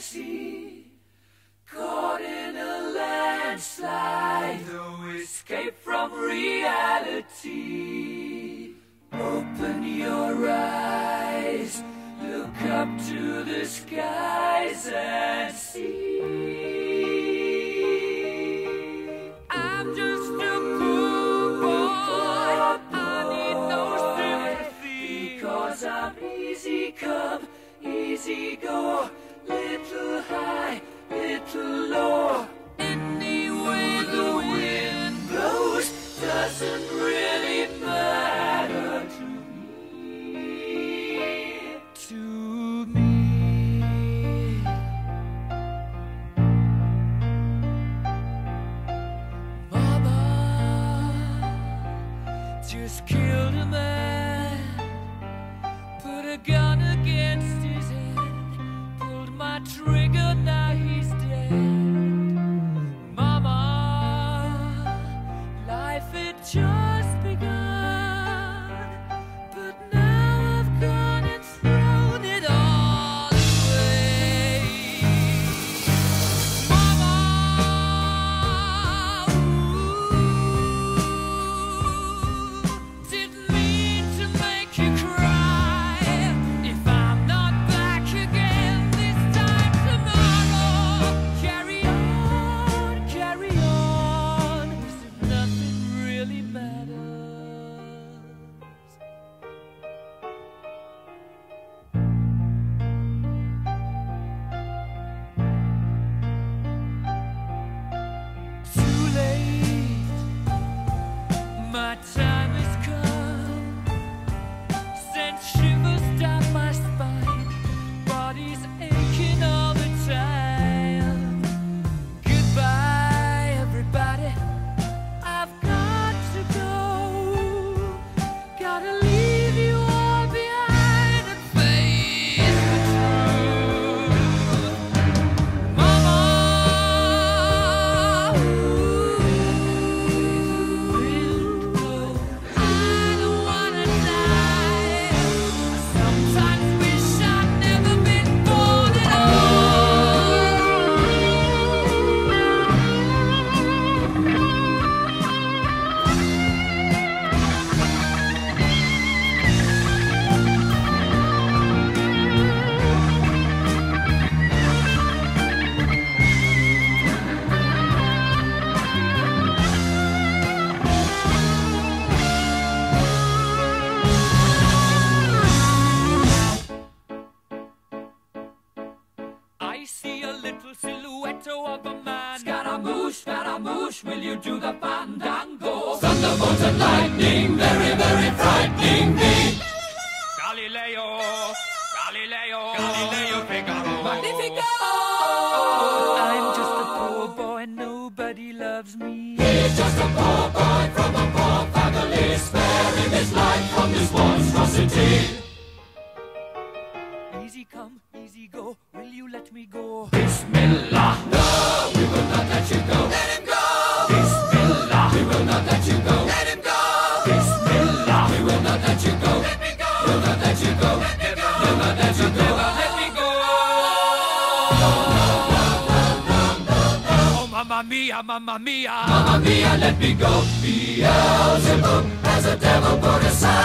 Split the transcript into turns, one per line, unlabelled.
sea, caught in a landslide, no escape from reality. Open your eyes, look up to the skies and see. I'm just a poor boy, I need no sympathy, because I'm easy come, easy go, little high, little low. Any way the wind blows doesn't really matter to me. To me. Mama just killed a man, put a gun against his head, pulled my trigger, now he's dead. Mama, life had just begun, but now I've gone and thrown it all away. Mama, didn't mean to make you cry. If I'm not back again this time tomorrow, carry on, as if nothing really matters. Too late, my time has come. Sent shivers down my spine, body's aching all the time. Goodbye, everybody, I've got to go. Gotta leave you all behind and face the truth. Mama, I don't wanna die. Sometimes wish I'd never been born at I see a little silhouette of a man. Scaramouche, will you do the fandango? Thunderbolt and lightning, very, very frightening me. Galileo, Figaro. Magnifico! I'm just a poor boy, nobody loves me. He's just a poor boy from a poor family, sparing his life from this monstrosity. Easy come, easy go, will you let me go? Bismillah, no, we will not let you go. Let him go! Bismillah, we will not let you go. Let him go! Bismillah, we will not let you go. Let me go! We'll not let you go. Let me go! We'll not let you go. Let me go! Oh, mamma mia, mamma mia. Mamma mia, let me go. Beelzebub has a devil put aside.